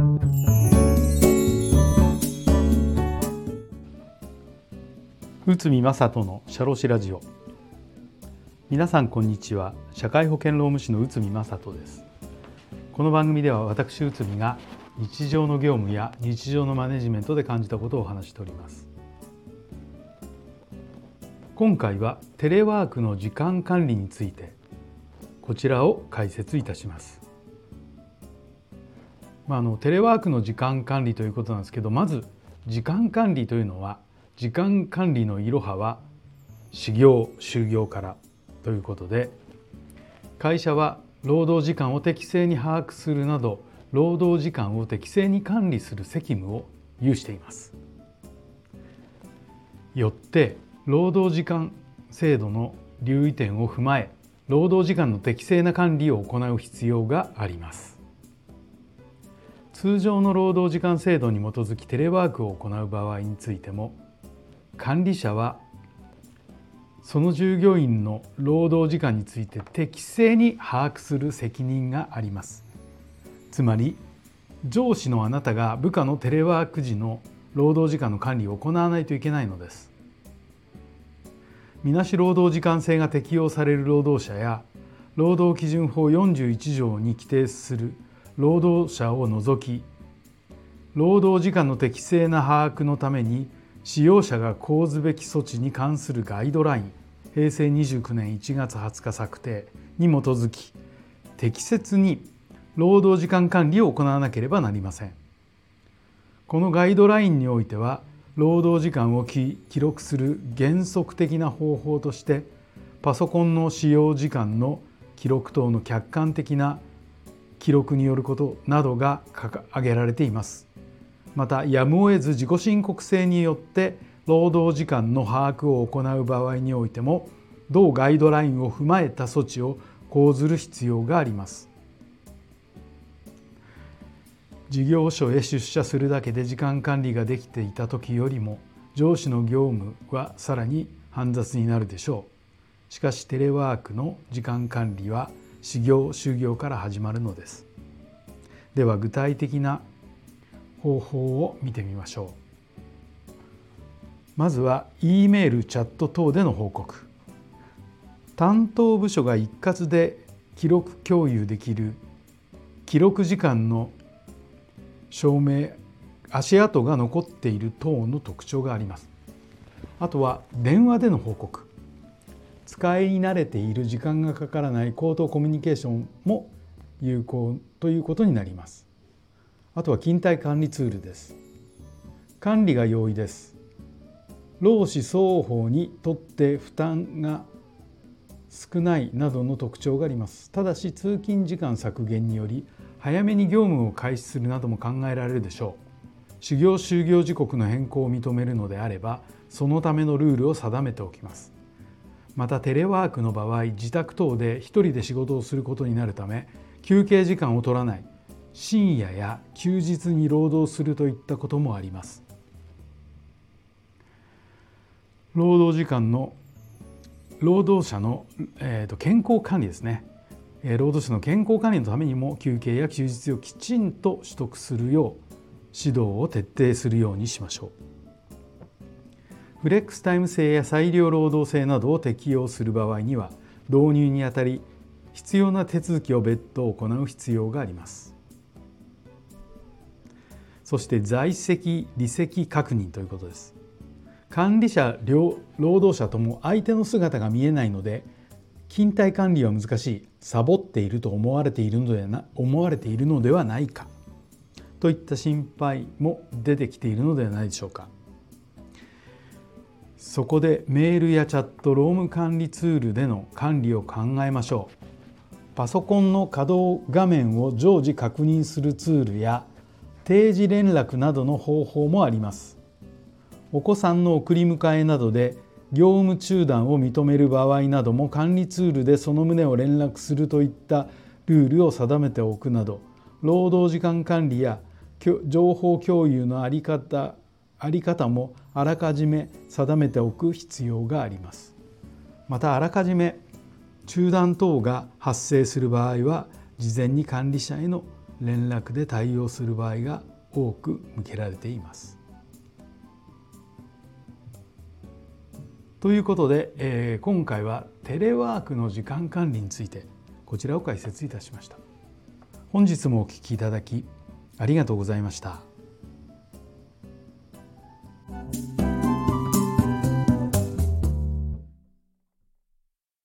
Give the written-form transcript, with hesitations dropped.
内海正人の社労士ラジオ。皆さんこんにちは。社会保険労務士の内海正人です。この番組では私内海が日常の業務や日常のマネジメントで感じたことをお話しております。今回はテレワークの時間管理についてこちらを解説いたします。テレワークの時間管理ということなんですけど、まず時間管理というのは、時間管理のいろはは始業終業からということで、会社は労働時間を適正に把握するなど労働時間を適正に管理する責務を有しています。よって労働時間制度の留意点を踏まえ、労働時間の適正な管理を行う必要があります。通常の労働時間制度に基づきテレワークを行う場合についても、管理者はその従業員の労働時間について適正に把握する責任があります。つまり、上司のあなたが部下のテレワーク時の労働時間の管理を行わないといけないのです。みなし労働時間制が適用される労働者や、労働基準法41条に規定する労働者を除き、労働時間の適正な把握のために使用者が講ずべき措置に関するガイドライン、平成29年1月20日策定に基づき、適切に労働時間管理を行わなければなりません。このガイドラインにおいては、労働時間を記録する原則的な方法として、パソコンの使用時間の記録等の客観的な記録によることなどが挙げられています。また、やむを得ず自己申告制によって労働時間の把握を行う場合においても、同ガイドラインを踏まえた措置を講ずる必要があります。事業所へ出社するだけで時間管理ができていた時よりも、上司の業務はさらに煩雑になるでしょう。しかしテレワークの時間管理は始業終業から始まるのです。では具体的な方法を見てみましょう。まずは E メール、チャット等での報告。担当部署が一括で記録共有できる記録時間の証明、足跡が残っている等の特徴があります。あとは電話での報告。使い慣れている時間がかからない口頭コミュニケーションも有効ということになります。あとは勤怠管理ツールです。管理が容易です。労使双方にとって負担が少ないなどの特徴があります。ただし通勤時間削減により早めに業務を開始するなども考えられるでしょう。始業終業時刻の変更を認めるのであれば、そのためのルールを定めておきます。またテレワークの場合、自宅等で一人で仕事をすることになるため、休憩時間を取らない、深夜や休日に労働するといったこともあります。労働時間の労働者の、健康管理ですね。労働者の健康管理のためにも休憩や休日をきちんと取得するよう指導を徹底するようにしましょう。フレックスタイム制や裁量労働制などを適用する場合には、導入にあたり必要な手続きを別途行う必要があります。そして在籍・離席確認ということです。管理者、労働者とも相手の姿が見えないので、勤怠管理は難しい、サボっていると思われているのではないかといった心配も出てきているのではないでしょうか。そこでメールやチャット、労務管理ツールでの管理を考えましょう。パソコンの稼働画面を常時確認するツールや定時連絡などの方法もあります。お子さんの送り迎えなどで業務中断を認める場合なども管理ツールでその旨を連絡するといったルールを定めておくなど、労働時間管理や情報共有のあり方もあらかじめ定めておく必要があります。またあらかじめ中断等が発生する場合は、事前に管理者への連絡で対応する場合が多く向けられています。ということで、今回はテレワークの時間管理についてこちらを解説いたしました。本日もお聞きいただきありがとうございました。